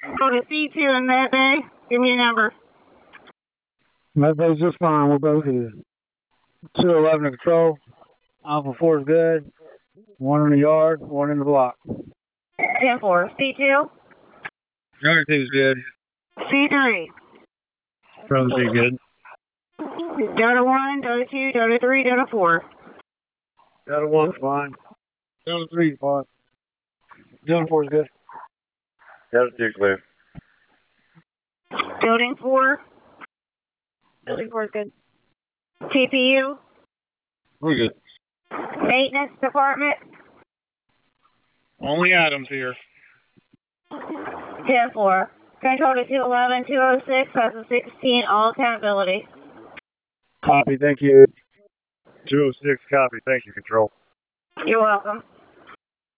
Go to C2 in Med Bay. Give me a number. Med Bay's just fine. We're both here. 211 to control. Alpha 4 is good. One in the yard, one in the block. 10-4. C2. Yard 2 is good. C3. Probably pretty good. Delta 1, Delta 2, Delta 3, Delta 4. Delta 1's fine. Delta 3 is fine. Delta 4 is good. Delta 2 clear. Building 4. Building 4 is good. TPU. We're good. Maintenance department. Only Adams here. 10-4. Control to 211, 206, has a 16, all accountability. Copy, thank you. 206, copy, thank you, Control. You're welcome.